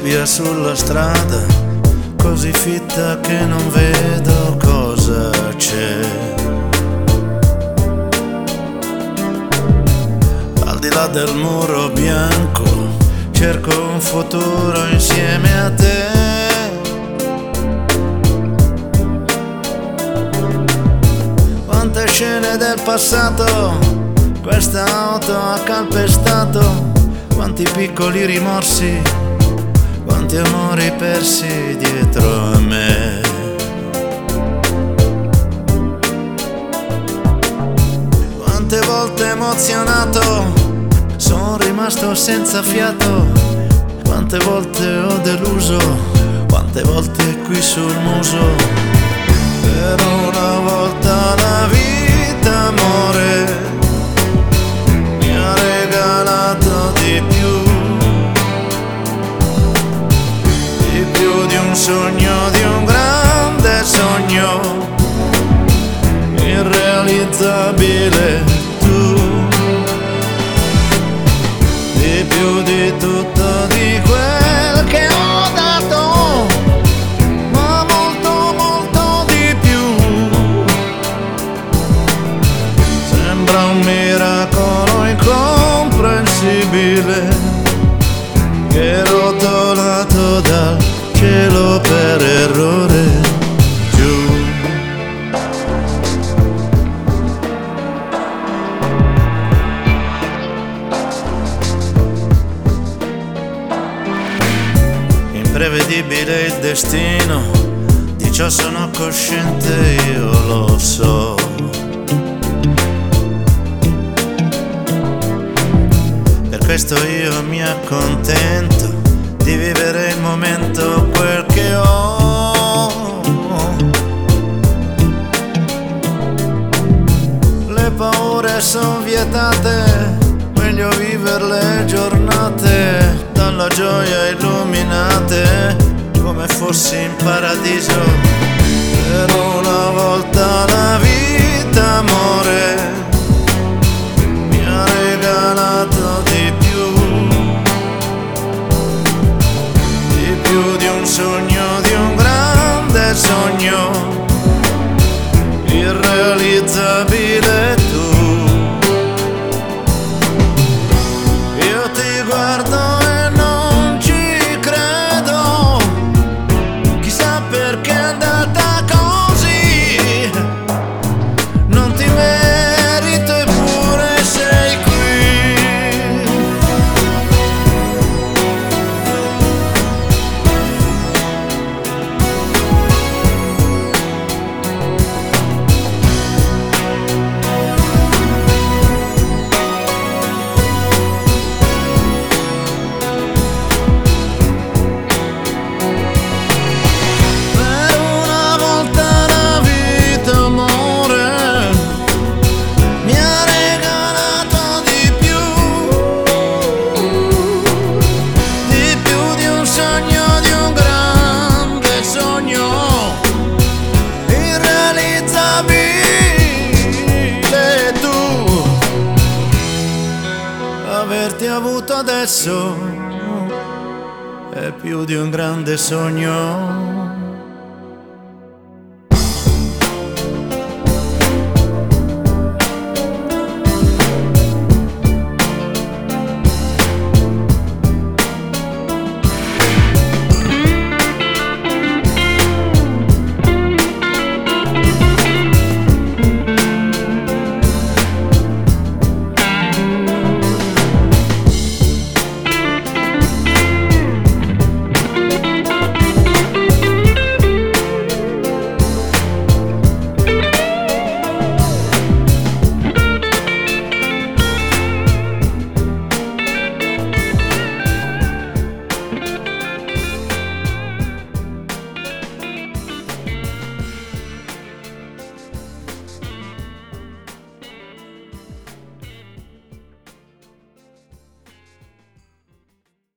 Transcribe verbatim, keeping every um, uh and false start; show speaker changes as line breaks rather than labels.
nebbia sulla strada, così fitta che non vedo cosa c'è. Al di là del muro bianco cerco un futuro insieme a te. Quante scene del passato questa auto ha calpestato, quanti piccoli rimorsi, quanti amori persi dietro a me. Quante volte emozionato sono rimasto senza fiato, quante volte ho deluso, quante volte qui sul muso. Per una volta la vita, amore, mi ha regalato di più, di più di un sogno, di un grande sogno, irrealizzabile tu, di più di tutto di quel che ho dato, ma molto molto di più. Sembra un miracolo incomprensibile che è rotolato dal cielo per errore giù. Imprevedibile il destino, di ciò sono cosciente, io lo so. Per questo io mi accontento di vivere il momento, quel che ho. Le paure son vietate, meglio vivere le giornate dalla gioia illuminate, come fossi in paradiso. Per una volta la vita, amore, mi ha regalato di più, di più di un sogno, di un grande sogno, irrealizzabile tu. Io ti guardo e non ci credo, chissà perché è andata così, non ti merito eppure sei qui. Averti avuto adesso è più di un grande sogno.